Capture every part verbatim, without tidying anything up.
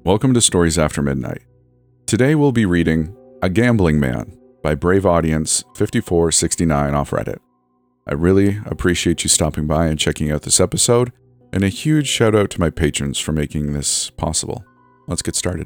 Welcome to Stories After Midnight. Today we'll be reading A Gambling Man by Brave Audience fifty-four sixty-nine off Reddit. I really appreciate you stopping by and checking out this episode, and a huge shout out to my patrons for making this possible. Let's get started.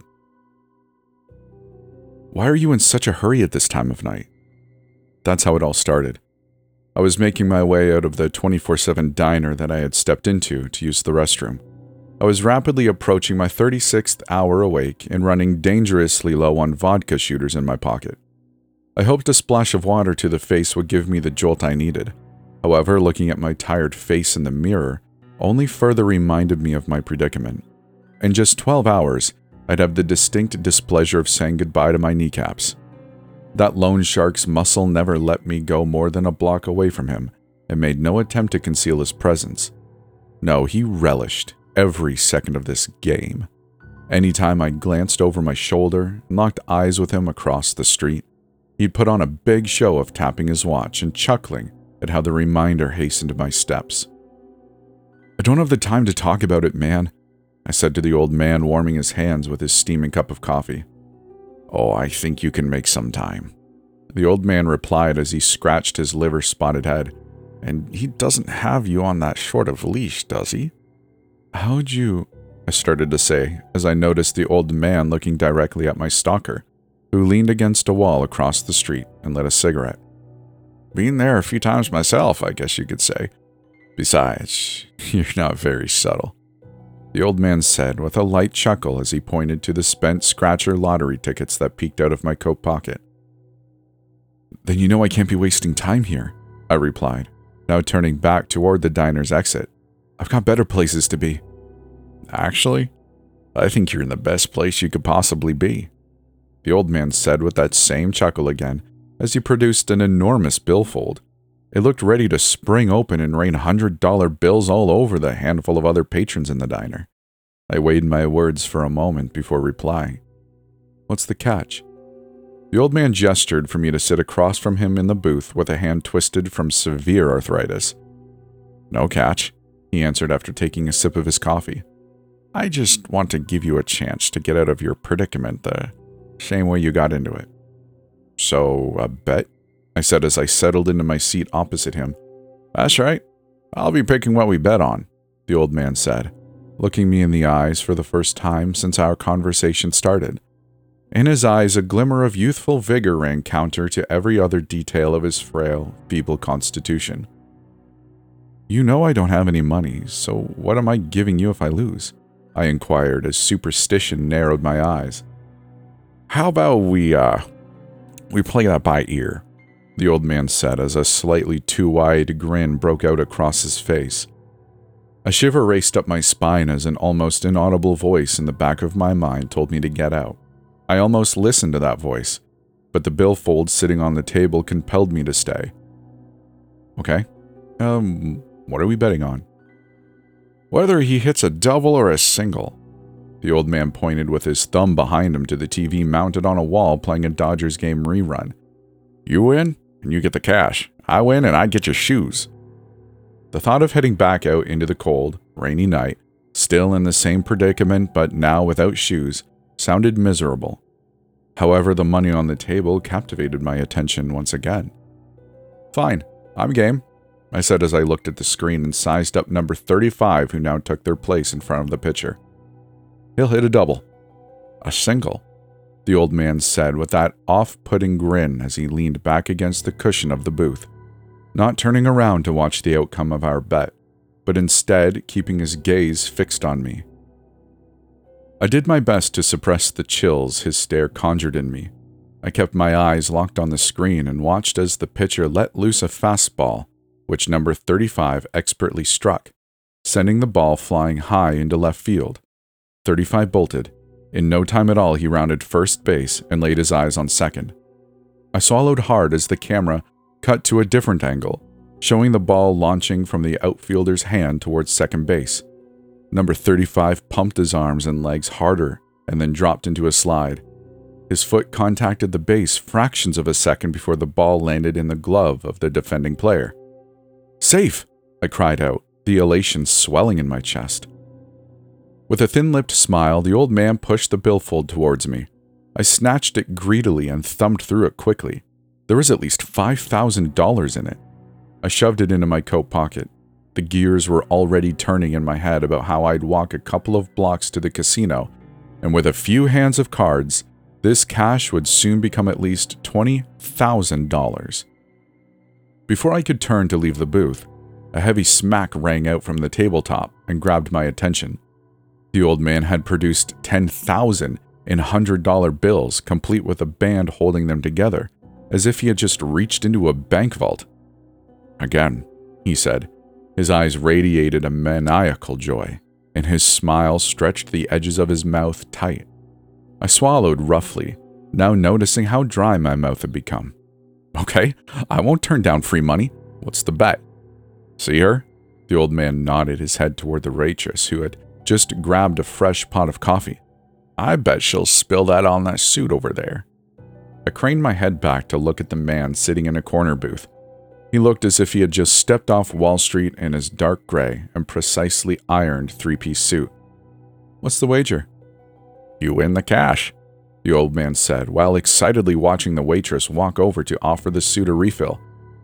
Why are you in such a hurry at this time of night? That's how it all started. I was making my way out of the twenty-four seven diner that I had stepped into to use the restroom. I was rapidly approaching my thirty-sixth hour awake and running dangerously low on vodka shooters in my pocket. I hoped a splash of water to the face would give me the jolt I needed. However, looking at my tired face in the mirror only further reminded me of my predicament. In just twelve hours, I'd have the distinct displeasure of saying goodbye to my kneecaps. That loan shark's muscle never let me go more than a block away from him and made no attempt to conceal his presence. No, he relished every second of this game. Anytime I glanced over my shoulder and locked eyes with him across the street, he'd put on a big show of tapping his watch and chuckling at how the reminder hastened my steps. "I don't have the time to talk about it, man," I said to the old man, warming his hands with his steaming cup of coffee. "Oh, I think you can make some time," the old man replied as he scratched his liver-spotted head. "And he doesn't have you on that short of leash, does he?" "How'd you—" I started to say, as I noticed the old man looking directly at my stalker, who leaned against a wall across the street and lit a cigarette. "Been there a few times myself, I guess you could say. Besides, you're not very subtle," the old man said with a light chuckle as he pointed to the spent scratcher lottery tickets that peeked out of my coat pocket. "Then you know I can't be wasting time here," I replied, now turning back toward the diner's exit. "I've got better places to be." "Actually, I think you're in the best place you could possibly be," the old man said with that same chuckle again as he produced an enormous billfold. It looked ready to spring open and rain one hundred dollar bills all over the handful of other patrons in the diner. I weighed my words for a moment before replying. "What's the catch?" The old man gestured for me to sit across from him in the booth with a hand twisted from severe arthritis. "No catch," he answered after taking a sip of his coffee. "I just want to give you a chance to get out of your predicament the same way you got into it." "So, a bet?" I said as I settled into my seat opposite him. "That's right. I'll be picking what we bet on," the old man said, looking me in the eyes for the first time since our conversation started. In his eyes, a glimmer of youthful vigor ran counter to every other detail of his frail, feeble constitution. "You know I don't have any money, so what am I giving you if I lose?" I inquired as superstition narrowed my eyes. "How about we, uh, we play that by ear," the old man said as a slightly too wide grin broke out across his face. A shiver raced up my spine as an almost inaudible voice in the back of my mind told me to get out. I almost listened to that voice, but the billfold sitting on the table compelled me to stay. "Okay, um, what are we betting on?" "Whether he hits a double or a single." The old man pointed with his thumb behind him to the T V mounted on a wall playing a Dodgers game rerun. "You win, and you get the cash. I win, and I get your shoes." The thought of heading back out into the cold, rainy night, still in the same predicament but now without shoes, sounded miserable. However, the money on the table captivated my attention once again. "Fine, I'm game," I said as I looked at the screen and sized up number thirty-five who now took their place in front of the pitcher. "He'll hit a double." "A single," the old man said with that off-putting grin as he leaned back against the cushion of the booth, not turning around to watch the outcome of our bet, but instead keeping his gaze fixed on me. I did my best to suppress the chills his stare conjured in me. I kept my eyes locked on the screen and watched as the pitcher let loose a fastball, which number thirty-five expertly struck, sending the ball flying high into left field. thirty-five bolted. In no time at all, he rounded first base and laid his eyes on second. I swallowed hard as the camera cut to a different angle, showing the ball launching from the outfielder's hand towards second base. Number thirty-five pumped his arms and legs harder and then dropped into a slide. His foot contacted the base fractions of a second before the ball landed in the glove of the defending player. "Safe!" I cried out, the elation swelling in my chest. With a thin-lipped smile, the old man pushed the billfold towards me. I snatched it greedily and thumbed through it quickly. There was at least five thousand dollars in it. I shoved it into my coat pocket. The gears were already turning in my head about how I'd walk a couple of blocks to the casino, and with a few hands of cards, this cash would soon become at least twenty thousand dollars. Before I could turn to leave the booth, a heavy smack rang out from the tabletop and grabbed my attention. The old man had produced ten thousand in one hundred dollar bills, complete with a band holding them together, as if he had just reached into a bank vault. "Again," he said. His eyes radiated a maniacal joy, and his smile stretched the edges of his mouth tight. I swallowed roughly, now noticing how dry my mouth had become. "Okay, I won't turn down free money. What's the bet?" "See her?" The old man nodded his head toward the waitress who had just grabbed a fresh pot of coffee. "I bet she'll spill that on that suit over there." I craned my head back to look at the man sitting in a corner booth. He looked as if he had just stepped off Wall Street in his dark gray and precisely ironed three-piece suit. "What's the wager?" "You win the cash," the old man said, while excitedly watching the waitress walk over to offer the suit a refill.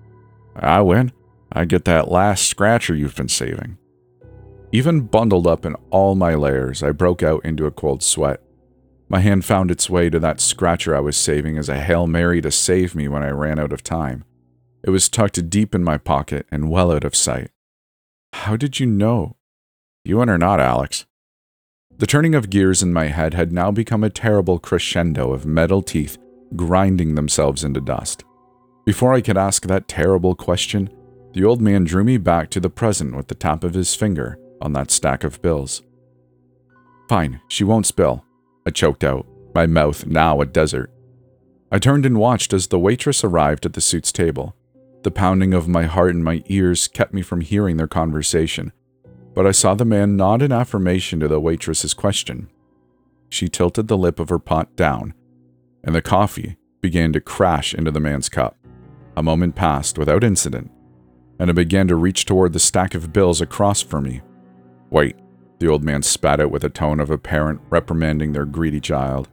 "I win. I get that last scratcher you've been saving." Even bundled up in all my layers, I broke out into a cold sweat. My hand found its way to that scratcher I was saving as a Hail Mary to save me when I ran out of time. It was tucked deep in my pocket and well out of sight. "How did you know?" "You in or not, Alex?" The turning of gears in my head had now become a terrible crescendo of metal teeth grinding themselves into dust. Before I could ask that terrible question, the old man drew me back to the present with the tap of his finger on that stack of bills. "Fine, she won't spill," I choked out, my mouth now a desert. I turned and watched as the waitress arrived at the suit's table. The pounding of my heart in my ears kept me from hearing their conversation, but I saw the man nod in affirmation to the waitress's question. She tilted the lip of her pot down, and the coffee began to crash into the man's cup. A moment passed without incident, and I began to reach toward the stack of bills across from me. "Wait," the old man spat out with a tone of a parent reprimanding their greedy child.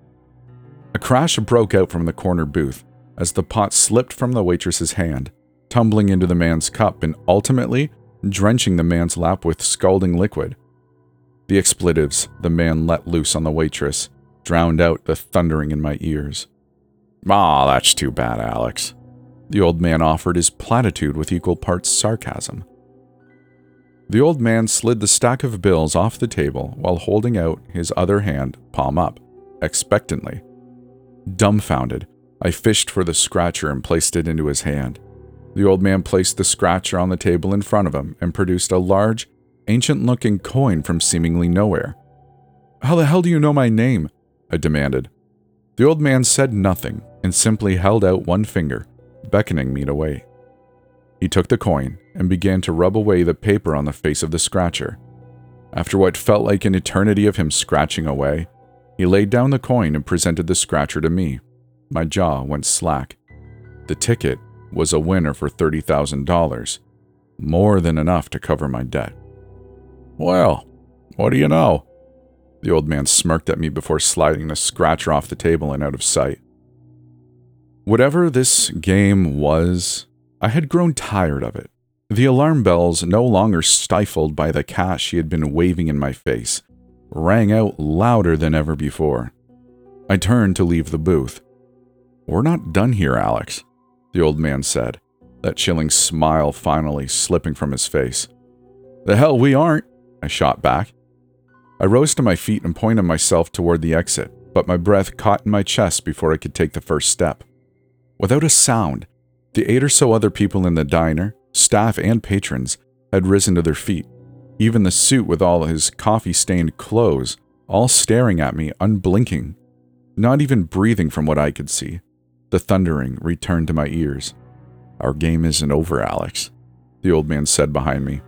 A crash broke out from the corner booth as the pot slipped from the waitress's hand, tumbling into the man's cup and ultimately drenching the man's lap with scalding liquid. The expletives the man let loose on the waitress drowned out the thundering in my ears. "Aw, that's too bad, Alex." The old man offered his platitude with equal parts sarcasm. The old man slid the stack of bills off the table while holding out his other hand, palm up, expectantly. Dumbfounded, I fished for the scratcher and placed it into his hand. The old man placed the scratcher on the table in front of him and produced a large, ancient-looking coin from seemingly nowhere. "How the hell do you know my name?" I demanded. The old man said nothing and simply held out one finger, beckoning me to wait. He took the coin and began to rub away the paper on the face of the scratcher. After what felt like an eternity of him scratching away, he laid down the coin and presented the scratcher to me. My jaw went slack. The ticket was a winner for thirty thousand dollars, more than enough to cover my debt. "Well, what do you know?" The old man smirked at me before sliding the scratcher off the table and out of sight. Whatever this game was, I had grown tired of it. The alarm bells, no longer stifled by the cash he had been waving in my face, rang out louder than ever before. I turned to leave the booth. "We're not done here, Alex," the old man said, that chilling smile finally slipping from his face. "The hell we aren't," I shot back. I rose to my feet and pointed myself toward the exit, but my breath caught in my chest before I could take the first step. Without a sound, the eight or so other people in the diner, staff and patrons, had risen to their feet, even the suit with all his coffee-stained clothes, all staring at me, unblinking, not even breathing from what I could see. The thundering returned to my ears. "Our game isn't over, Alex," the old man said behind me.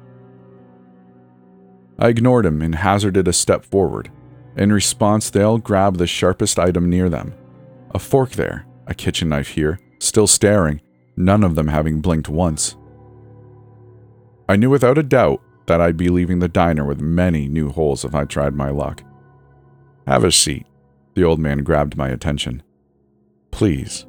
I ignored him and hazarded a step forward. In response, they all grabbed the sharpest item near them. A fork there, a kitchen knife here, still staring, none of them having blinked once. I knew without a doubt that I'd be leaving the diner with many new holes if I tried my luck. Have a seat. The old man grabbed my attention. Please.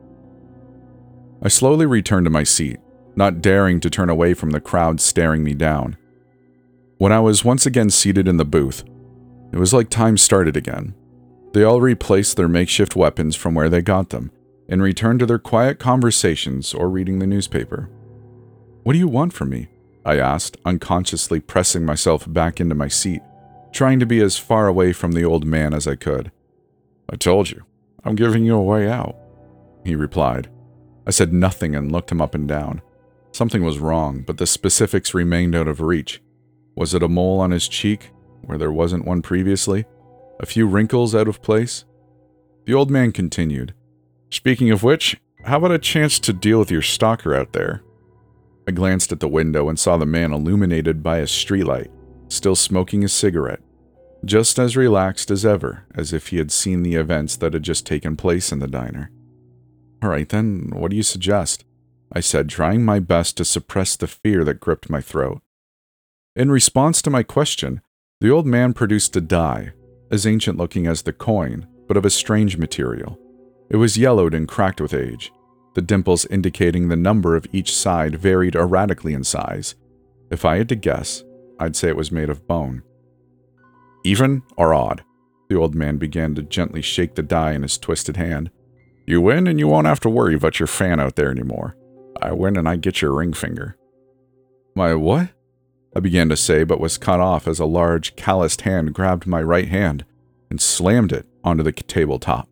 I slowly returned to my seat, not daring to turn away from the crowd staring me down. When I was once again seated in the booth, it was like time started again. They all replaced their makeshift weapons from where they got them, and returned to their quiet conversations or reading the newspaper. What do you want from me? I asked, unconsciously pressing myself back into my seat, trying to be as far away from the old man as I could. I told you, I'm giving you a way out, he replied. I said nothing and looked him up and down. Something was wrong, but the specifics remained out of reach. Was it a mole on his cheek, where there wasn't one previously? A few wrinkles out of place? The old man continued. Speaking of which, how about a chance to deal with your stalker out there? I glanced at the window and saw the man illuminated by a streetlight, still smoking a cigarette, just as relaxed as ever, as if he had seen the events that had just taken place in the diner. All right then, what do you suggest? I said, trying my best to suppress the fear that gripped my throat. In response to my question, the old man produced a die, as ancient-looking as the coin, but of a strange material. It was yellowed and cracked with age, the dimples indicating the number of each side varied erratically in size. If I had to guess, I'd say it was made of bone. Even or odd? The old man began to gently shake the die in his twisted hand. You win and you won't have to worry about your fan out there anymore. I win and I get your ring finger. My what? I began to say, but was cut off as a large, calloused hand grabbed my right hand and slammed it onto the tabletop.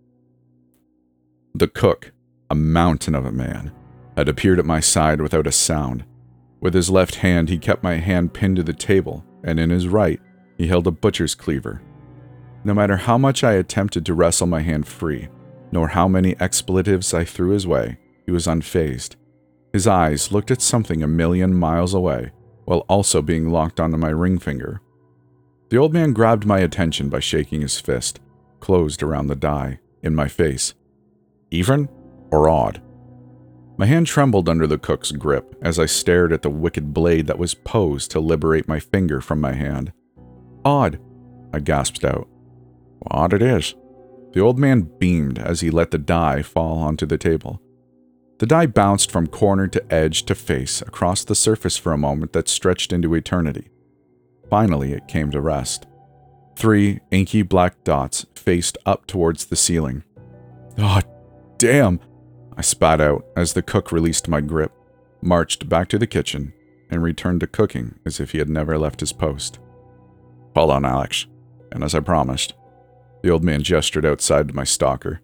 The cook, a mountain of a man, had appeared at my side without a sound. With his left hand, he kept my hand pinned to the table, and in his right, he held a butcher's cleaver. No matter how much I attempted to wrestle my hand free, nor how many expletives I threw his way, he was unfazed. His eyes looked at something a million miles away, while also being locked onto my ring finger. The old man grabbed my attention by shaking his fist, closed around the die, in my face. Even or odd? My hand trembled under the cook's grip as I stared at the wicked blade that was posed to liberate my finger from my hand. Odd, I gasped out. Odd it is. The old man beamed as he let the die fall onto the table. The die bounced from corner to edge to face across the surface for a moment that stretched into eternity. Finally, it came to rest. Three inky black dots faced up towards the ceiling. Oh, damn! I spat out as the cook released my grip, marched back to the kitchen, and returned to cooking as if he had never left his post. Hold on, Alex. And as I promised, the old man gestured outside to my stalker.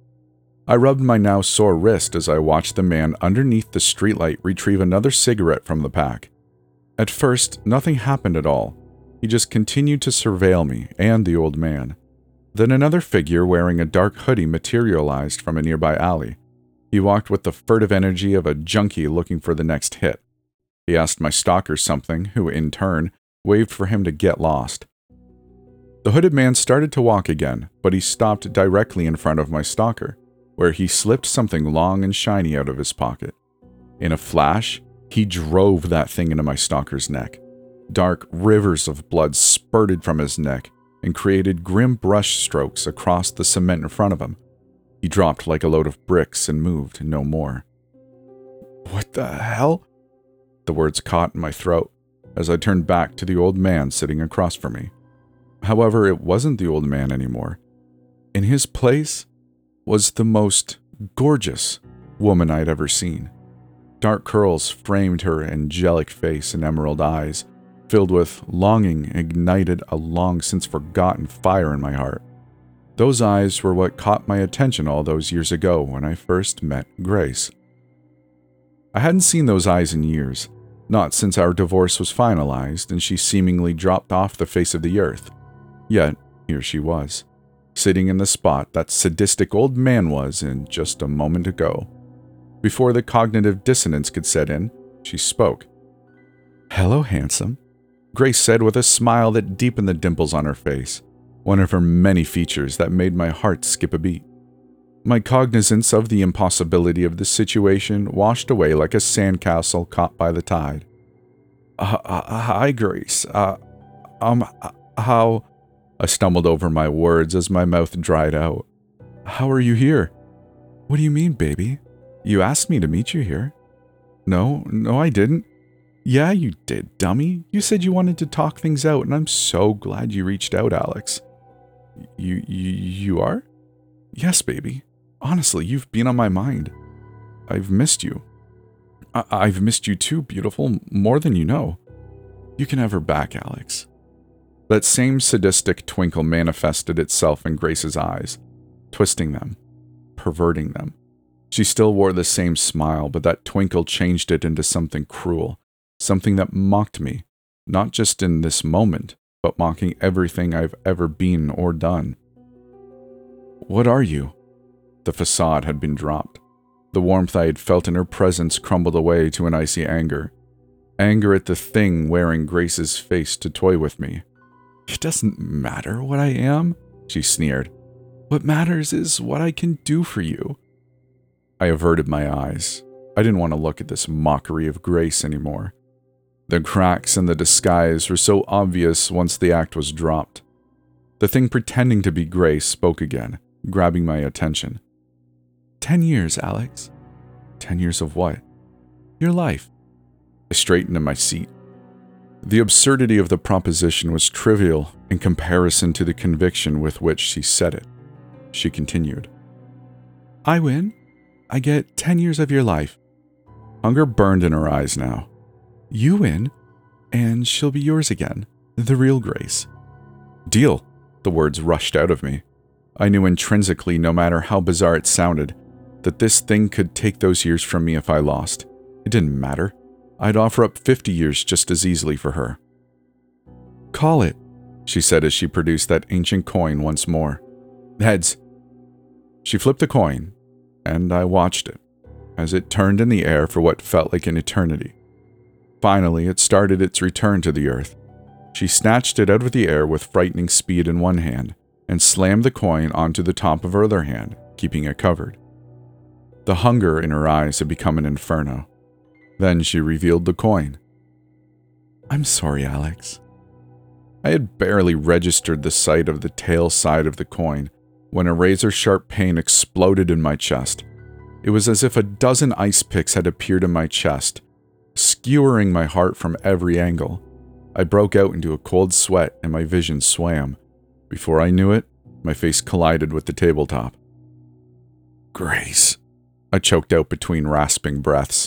I rubbed my now sore wrist as I watched the man underneath the streetlight retrieve another cigarette from the pack. At first, nothing happened at all. He just continued to surveil me and the old man. Then another figure wearing a dark hoodie materialized from a nearby alley. He walked with the furtive energy of a junkie looking for the next hit. He asked my stalker something, who in turn waved for him to get lost. The hooded man started to walk again, but he stopped directly in front of my stalker, where he slipped something long and shiny out of his pocket. In a flash, he drove that thing into my stalker's neck. Dark rivers of blood spurted from his neck and created grim brush strokes across the cement in front of him. He dropped like a load of bricks and moved no more. What the hell? The words caught in my throat as I turned back to the old man sitting across from me. However, it wasn't the old man anymore. In his place was the most gorgeous woman I'd ever seen. Dark curls framed her angelic face and emerald eyes, filled with longing ignited a long-since-forgotten fire in my heart. Those eyes were what caught my attention all those years ago when I first met Grace. I hadn't seen those eyes in years, not since our divorce was finalized and she seemingly dropped off the face of the earth. Yet, here she was, sitting in the spot that sadistic old man was in just a moment ago. Before the cognitive dissonance could set in, she spoke. "Hello, handsome," Grace said with a smile that deepened the dimples on her face, one of her many features that made my heart skip a beat. My cognizance of the impossibility of the situation washed away like a sandcastle caught by the tide. Uh, uh, hi, Grace. Uh, um, how... I stumbled over my words as my mouth dried out. How are you here? What do you mean, baby? You asked me to meet you here. No, no, I didn't. Yeah, you did, dummy. You said you wanted to talk things out, and I'm so glad you reached out, Alex. You, you, you are? Yes, baby. Honestly, you've been on my mind. I've missed you. I- I've missed you too, beautiful, more than you know. You can have her back, Alex. That same sadistic twinkle manifested itself in Grace's eyes, twisting them, perverting them. She still wore the same smile, but that twinkle changed it into something cruel, something that mocked me, not just in this moment, but mocking everything I've ever been or done. What are you? The facade had been dropped. The warmth I had felt in her presence crumbled away to an icy anger. Anger at the thing wearing Grace's face to toy with me. It doesn't matter what I am, she sneered. What matters is what I can do for you. I averted my eyes. I didn't want to look at this mockery of Grace anymore. The cracks in the disguise were so obvious once the act was dropped. The thing pretending to be Grace spoke again, grabbing my attention. Ten years, Alex. Ten years of what? Your life. I straightened in my seat. The absurdity of the proposition was trivial in comparison to the conviction with which she said it. She continued. I win. I get ten years of your life. Hunger burned in her eyes now. You win, and she'll be yours again, the real Grace. Deal, the words rushed out of me. I knew intrinsically, no matter how bizarre it sounded, that this thing could take those years from me if I lost. It didn't matter. I'd offer up fifty years just as easily for her. Call it, she said as she produced that ancient coin once more. Heads. She flipped the coin, and I watched it, as it turned in the air for what felt like an eternity. Finally, it started its return to the earth. She snatched it out of the air with frightening speed in one hand, and slammed the coin onto the top of her other hand, keeping it covered. The hunger in her eyes had become an inferno. Then she revealed the coin. I'm sorry, Alex. I had barely registered the sight of the tail side of the coin when a razor-sharp pain exploded in my chest. It was as if a dozen ice picks had appeared in my chest, skewering my heart from every angle. I broke out into a cold sweat and my vision swam. Before I knew it, my face collided with the tabletop. Grace, I choked out between rasping breaths.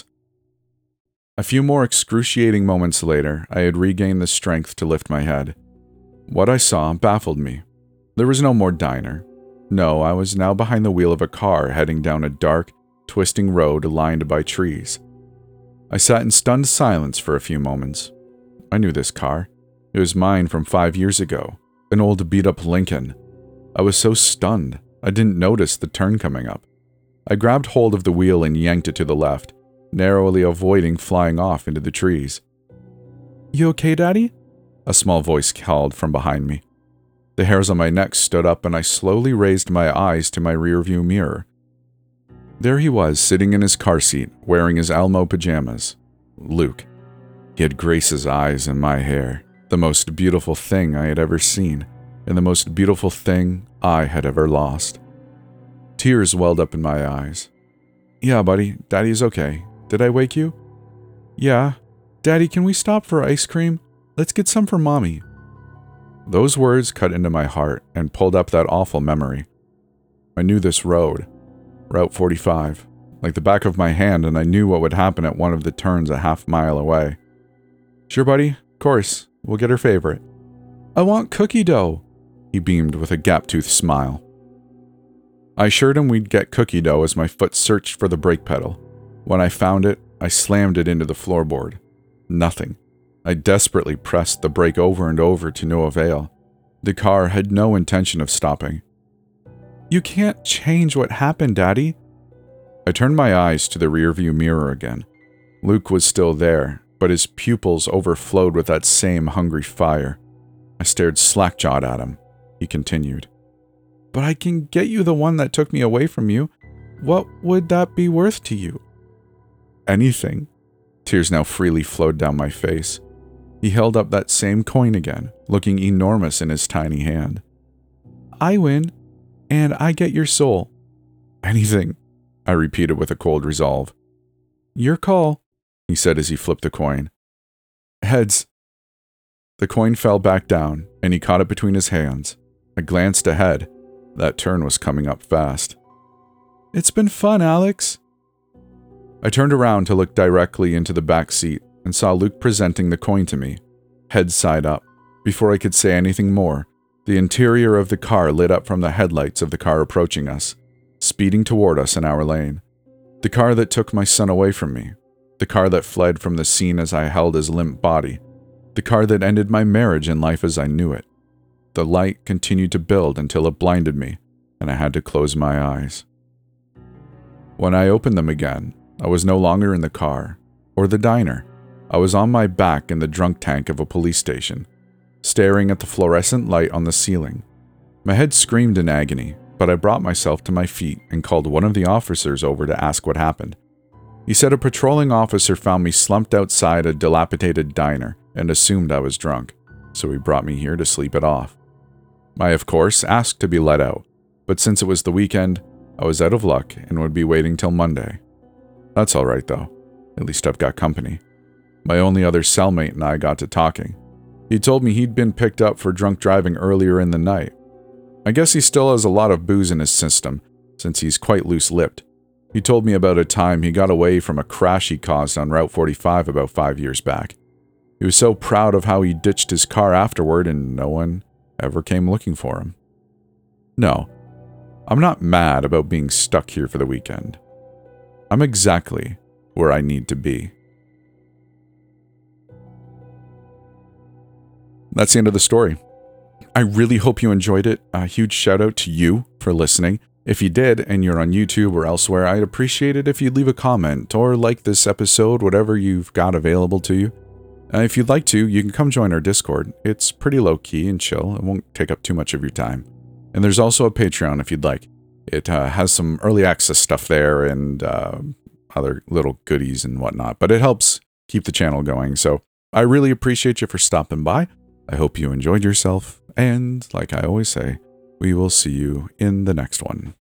A few more excruciating moments later, I had regained the strength to lift my head. What I saw baffled me. There was no more diner. No, I was now behind the wheel of a car heading down a dark, twisting road lined by trees. I sat in stunned silence for a few moments. I knew this car. It was mine from five years ago, an old beat-up Lincoln. I was so stunned, I didn't notice the turn coming up. I grabbed hold of the wheel and yanked it to the left, narrowly avoiding flying off into the trees. You okay, Daddy? A small voice called from behind me. The hairs on my neck stood up and I slowly raised my eyes to my rearview mirror. There he was, sitting in his car seat, wearing his Elmo pajamas. Luke. He had Grace's eyes and my hair, the most beautiful thing I had ever seen, and the most beautiful thing I had ever lost. Tears welled up in my eyes. Yeah, buddy, Daddy's okay. Did I wake you? Yeah. Daddy, can we stop for ice cream? Let's get some for Mommy. Those words cut into my heart and pulled up that awful memory. I knew this road, Route forty-five, like the back of my hand, and I knew what would happen at one of the turns a half mile away. Sure, buddy. Of course. We'll get her favorite. I want cookie dough, he beamed with a gap-toothed smile. I assured him we'd get cookie dough as my foot searched for the brake pedal. When I found it, I slammed it into the floorboard. Nothing. I desperately pressed the brake over and over to no avail. The car had no intention of stopping. You can't change what happened, Daddy. I turned my eyes to the rearview mirror again. Luke was still there, but his pupils overflowed with that same hungry fire. I stared slack-jawed at him. He continued. But I can get you the one that took me away from you. What would that be worth to you? Anything. Tears now freely flowed down my face. He held up that same coin again, looking enormous in his tiny hand. I win, and I get your soul. Anything, I repeated with a cold resolve. Your call, he said as he flipped the coin. Heads. The coin fell back down, and he caught it between his hands. I glanced ahead. That turn was coming up fast. It's been fun, Alex. I turned around to look directly into the back seat and saw Luke presenting the coin to me, head side up. Before I could say anything more, the interior of the car lit up from the headlights of the car approaching us, speeding toward us in our lane. The car that took my son away from me. The car that fled from the scene as I held his limp body. The car that ended my marriage and life as I knew it. The light continued to build until it blinded me, and I had to close my eyes. When I opened them again, I was no longer in the car, or the diner. I was on my back in the drunk tank of a police station, staring at the fluorescent light on the ceiling. My head screamed in agony, but I brought myself to my feet and called one of the officers over to ask what happened. He said a patrolling officer found me slumped outside a dilapidated diner and assumed I was drunk, so he brought me here to sleep it off. I, of course, asked to be let out, but since it was the weekend, I was out of luck and would be waiting till Monday. That's all right, though. At least I've got company. My only other cellmate and I got to talking. He told me he'd been picked up for drunk driving earlier in the night. I guess he still has a lot of booze in his system, since he's quite loose-lipped. He told me about a time he got away from a crash he caused on Route forty-five about five years back. He was so proud of how he ditched his car afterward and no one ever came looking for him. No, I'm not mad about being stuck here for the weekend. I'm exactly where I need to be. That's the end of the story. I really hope you enjoyed it. A huge shout out to you for listening. If you did and you're on YouTube or elsewhere, I'd appreciate it if you'd leave a comment or like this episode, whatever you've got available to you. Uh, if you'd like to, you can come join our Discord. It's pretty low-key and chill. It won't take up too much of your time. And there's also a Patreon if you'd like. It uh, has some early access stuff there and uh, other little goodies and whatnot, but it helps keep the channel going. So I really appreciate you for stopping by. I hope you enjoyed yourself. And like I always say, we will see you in the next one.